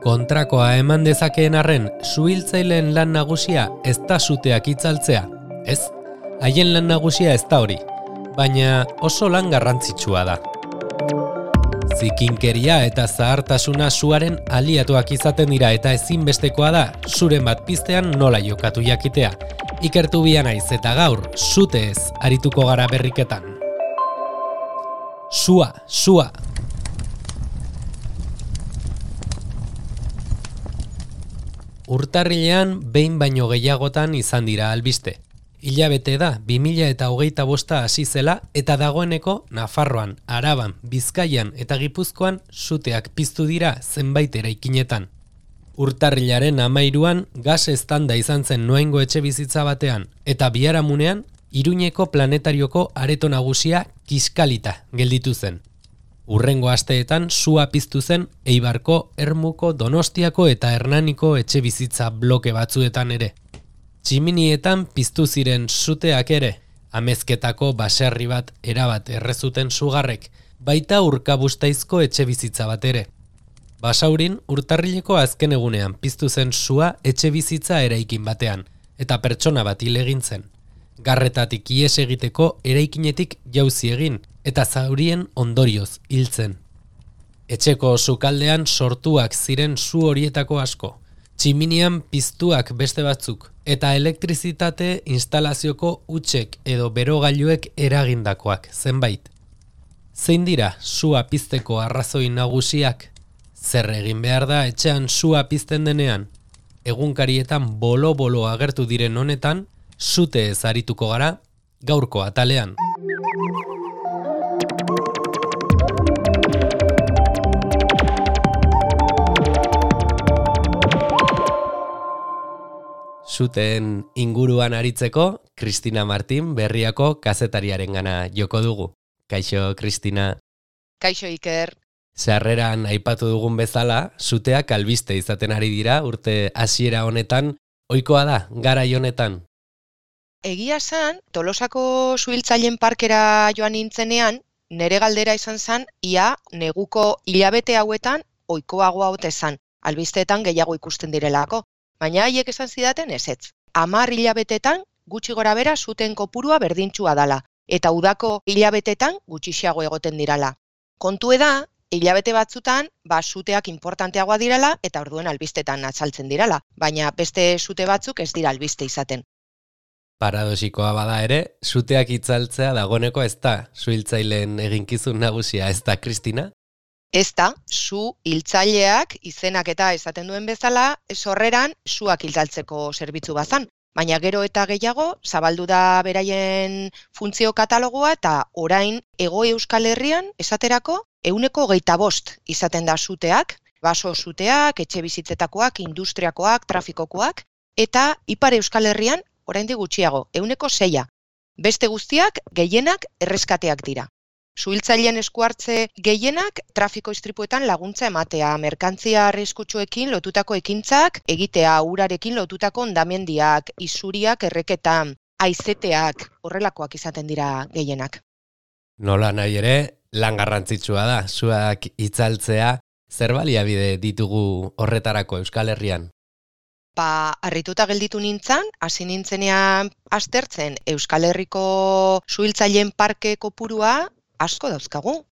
Kontrakoa eman dezakeen arren, suhiltzaileen lan nagusia ez da suteak itzaltzea. Ez, haien lan nagusia ez da hori, baina oso lan garrantzitsua da. Zikinkeria eta zahartasuna suaren aliatuak izaten dira eta ezinbestekoa da suren bat piztean nola jokatu jakitea. Ikertu bia naiz eta gaur suteez arituko gara berriketan. Sua. Urtarrilean behin baino gehiagotan izan dira albiste. Hilabete da 2025 hasi zela eta dagoeneko Nafarroan, Araban, Bizkaian eta Gipuzkoan suteak piztu dira zenbait eraikinetan. Urtarrilaren 13an gas eztanda izan zen Noaingo etxebizitza batean eta biharamunean Iruñeko planetarioko areto nagusia kiskalita gelditu zen. Hurrengo asteetan sua piztu zen Eibarko, Ermuko, Donostiako eta Hernaniko etxebizitza bloke batzuetan ere. Tximinietan piztu ziren suteak ere, Amezketako baserri bat erabat errezuten sugarrek, baita Urkabustaizko etxebizitza bat ere. Basaurin urtarrileko azken egunean piztu zen sua etxebizitza eraikin batean, eta pertsona bat hil egin zen. Garretatik ihes egiteko eraikinetik jauzi egin, eta zaurien ondorioz hiltzen. Etxeko sukaldean sortuak ziren su horietako asko, tximinian piztuak beste batzuk, eta elektrizitate instalazioko hutsek edo berogailuek eragindakoak zenbait. Zein dira sua pizteko arrazoi nagusiak? Zer egin behar da etxean sua pizten denean? Egunkarietan bolo-bolo agertu diren honetan, suteez arituko gara gaurko atalean. Suteen inguruan aritzeko, Kristina Martin Berriako kazetariarengana joko dugu. Kaixo, Kristina. Kaixo, Iker. Sarreran aipatu dugun bezala, suteak albiste izaten ari dira urte hasiera honetan, ohikoa da, garai honetan. Egia zan, Tolosako suhiltzaileen parkera joan nintzenean, nere galdera izan zen, ia neguko hilabete hauetan ohikoagoa ote zan, albisteetan gehiago ikusten direlako. Baina haiek esan zidaten ezetz. 10 hilabetetan gutxi gora bera suten kopurua berdintsua dala, eta udako hilabetetan gutxiago egoten dirala. Kontu da, hilabete batzutan, suteak importanteagoa dirala eta orduen albistetan azaltzen dirala, baina beste sute batzuk ez dira albiste izaten. Paradoxikoa bada ere, suteak itzaltzea dagoeneko ez da suhiltzaileen eginkizun nagusia, ez da, Kristina? Ez da, su hiltzaileak izenak eta esaten duen bezala, sorreran suak hiltzaltzeko zerbitzu bazan. Baina gero eta gehiago, zabaldu da beraien funtzio katalogoa eta orain Hego Euskal Herrian esaterako 125 izaten da suteak, baso suteak, etxe bizitzetakoak, industriakoak, trafikokoak, eta Ipar Euskal Herrian oraindik gutxiago, 106. Beste guztiak gehienak erreskateak dira. Suhiltzaileen eskuhartze gehienak trafiko istripuetan laguntza ematea, merkantzia arriskutsuekin lotutako ekintzak, egitea urarekin lotutako hondamendiak, isuriak, erreketa, haizeteak, horrelakoak izaten dira gehienak. Nola nahi ere, lan garrantzitsua da, suak itzaltzea, zer baliabide ditugu horretarako Euskal Herrian? Harrituta gelditu nintzen, hasi nintzenean aztertzen Euskal Herriko suhiltzaileen parke kopurua asko dauzkagu.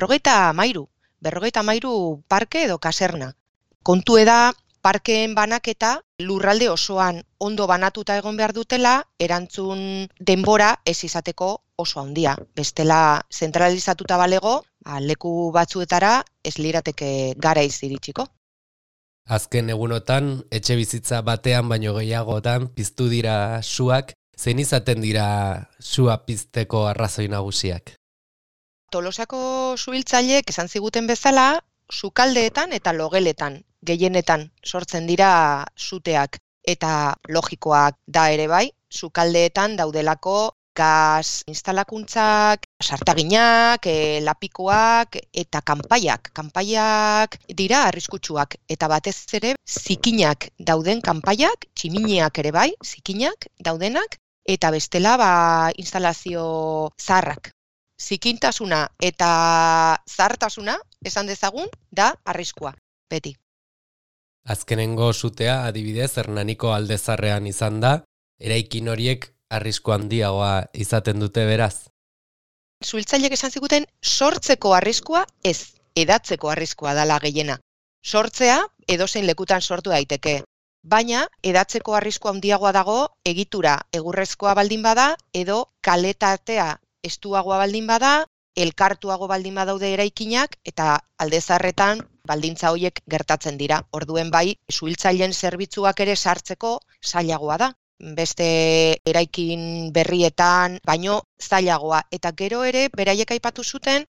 53 parke edo kaserna. Kontu da parkeen banaketa lurralde osoan ondo banatuta egon behar dutela, erantzun denbora ez izateko oso handia. Bestela zentralizatuta balego, leku batzuetara ez lirateke garaiz iritsiko. Azken egunotan, etxe bizitza batean baino gehiagotan piztu dira suak, zein izaten dira sua pizteko arrazoi nagusiak? Tolosako suhiltzaileek esan ziguten bezala, sukaldeetan eta logeletan, gehienetan sortzen dira suteak. Eta logikoak da ere bai, sukaldeetan daudelako gas instalakuntzak, sartaginak, lapikoak eta kanpaiak. Kanpaiak dira arriskutsuak eta batez ere zikinak dauden kanpaiak, tximiniak ere bai, zikinak daudenak, eta bestela instalazio zaharrak. Zikintasuna eta zahartasuna, esan dezagun, da arriskua, beti. Azkenengo sutea adibidez Hernaniko aldezarrean izan da, eraikin horiek arrisku handiagoa izaten dute beraz. Suhiltzaileek esan ziguten sortzeko arriskua ez, edatzeko arriskua dela gehiena. Sortzea edozein lekutan sortu daiteke, baina edatzeko arriskua handiagoa dago egitura egurrezkoa baldin bada edo kalitatea estuagoa baldin bada, elkartuago baldin badaude eraikinak eta aldezarretan baldintza horiek gertatzen dira. Orduen bai, suhiltzaileen zerbitzuak ere sartzeko zailagoa da. Beste eraikin berrietan, baino zailagoa. Eta gero ere, beraiek aipatu zuten,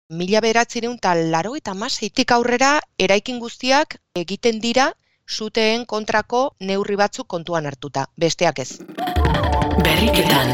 1986tik aurrera eraikin guztiak egiten dira suteen kontrako neurri batzuk kontuan hartuta, besteak ez. Berriketan.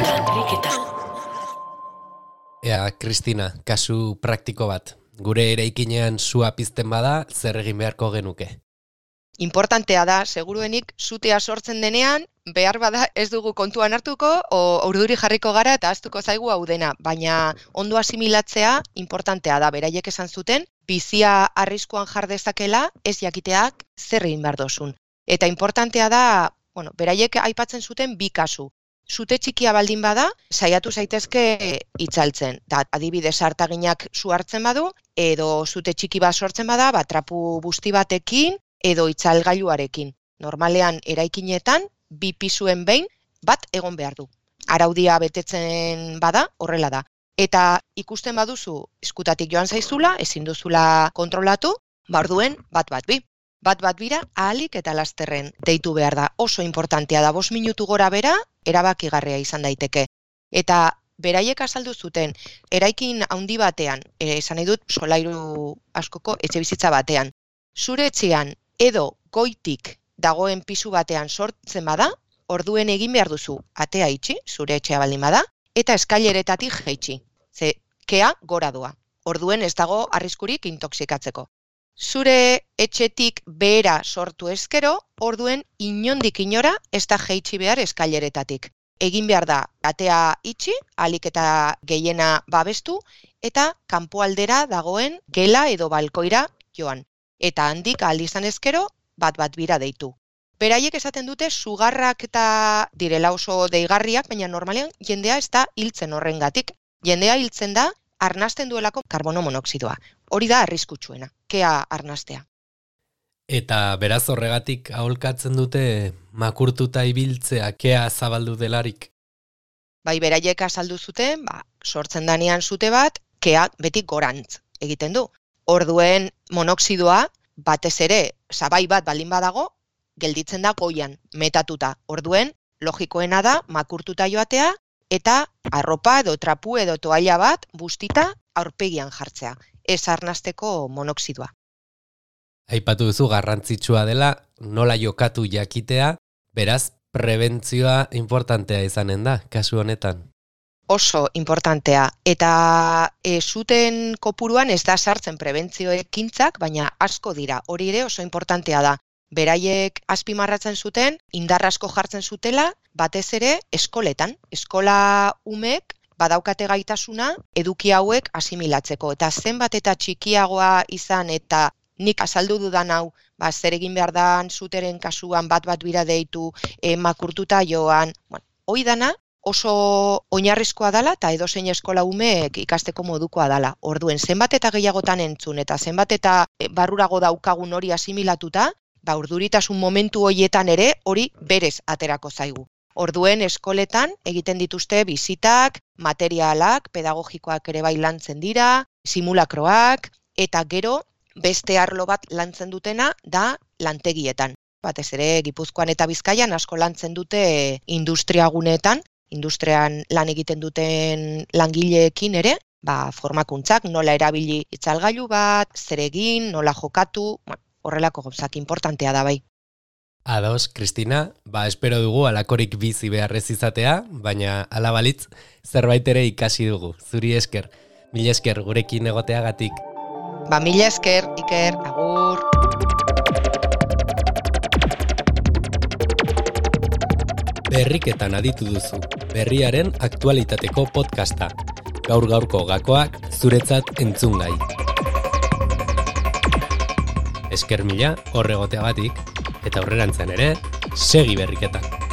Ea, Kristina, kasu praktiko bat. Gure eraikinean sua pizten bada, zer egin beharko genuke? Importantea da, seguruenik, sutea sortzen denean, behar bada ez dugu kontuan hartuko, urduri jarriko gara eta ahaztuko zaigu hau dena. Baina ondo asimilatzea importantea da, beraiek esan zuten, bizia arriskuan jar dezakela, ez jakiteak zer egin behar dozun. Eta importantea da, beraiek aipatzen zuten bi kasu. Sute txikia baldin bada, saiatu zaitezke itzaltzen. Adibidez hartaginak su hartzen badu, edo sute txiki bat sortzen bada, trapu busti batekin, edo itzalgailuarekin. Normalean eraikinetan, bi pisuen behin bat egon behar du. Araudia betetzen bada, horrela da. Eta ikusten baduzu eskutatik joan zaizula, ezin duzula kontrolatu, orduen bat bi. Bat bira ahalik eta lasterren deitu behar da. Oso importantea da, 5 minutu gora bera, erabakigarria izan daiteke. Eta beraiek azaldu zuten, eraikin handi batean, esan nahi dut solairu askoko etxebizitza batean, zure etxean edo goitik dagoen pisu batean sortzen bada, orduen egin behar duzu atea itxi, zure etxea baldin bada, eta eskaileretatik jaitsi. Ze kea gora doa. Orduen ez dago arriskurik intoxikatzeko. Zure etxetik behera sortu ezkero, orduen inondik inora ez da jaitsi behar eskaileretatik. Egin behar da atea itxi, ahalik eta gehiena babestu, eta kanpoaldera dagoen gela edo balkoira joan. Eta handik ahal izan ezkero, bat bira deitu. Beraiek esaten dute sugarrak eta direla oso deigarriak, baina normalean jendea ez da hiltzen horrengatik. Jendea hiltzen da arnasten duelako karbono monoxidoa. Hori da arriskutsuena, kea arnastea. Eta beraz horregatik aholkatzen dute makurtuta ibiltzea kea zabaldu delarik. Bai, beraiek azaldu zuten, sortzen danean sute bat, kea beti gorantz egiten du. Orduen monoxidoa batez ere sabai bat baldin badago, gelditzen da goian, metatuta. Orduen, logikoena da makurtuta joatea eta arropa edo trapu edo toalla bat bustita aurpegian jartzea. Ez arnasteko monoxidoa. Aipatu duzu garrantzitsua dela nola jokatu jakitea, beraz prebentzioa importantea izanen da, kasu honetan. Oso importantea. Eta zuten kopuruan ez da sartzen prebentzio ekintzak, baina asko dira. Hori ere oso importantea da. Beraiek azpimarratzen zuten, indar asko jartzen zutela, batez ere eskoletan. Eskola umek badaukate gaitasuna eduki hauek asimilatzeko. Eta zenbat eta txikiagoa izan eta nik azaldu dudan hau, zer egin behar dan zuteren kasuan bat bira deitu, makurtuta joan. Hoi dana oso oinarrizkoa dela eta edozein eskola umeek ikasteko modukoa dela. Orduen zenbat eta gehiagotan entzun eta zenbat eta barrurago daukagun hori asimilatuta, urduritasun momentu horietan ere hori berez aterako zaigu. Orduen eskoletan egiten dituzte bizitak, materialak, pedagogikoak ere bai lantzen dira, simulakroak, eta gero beste arlo bat lantzen dutena da lantegietan. Batez ere Gipuzkoan eta Bizkaian asko lantzen dute industriaguneetan, industrian lan egiten duten langileekin ere, formakuntzak, nola erabili itzalgailu bat, zer egin, nola jokatu, horrelako gauzak importantea da bai. Ados, Kristina, espero dugu alakorik bizi beharrez izatea, baina ala balitz zerbait ere ikasi dugu. Zuri esker, mila esker gurekin egoteagatik. Mila esker, Iker, agur. Berriketan aditu duzu, berriaren aktualitateko podcasta. Gaur-gaurko gakoak zuretzat entzungai. Esker mila horregoteagatik. eta aurrerantzean ere, segi berriketan.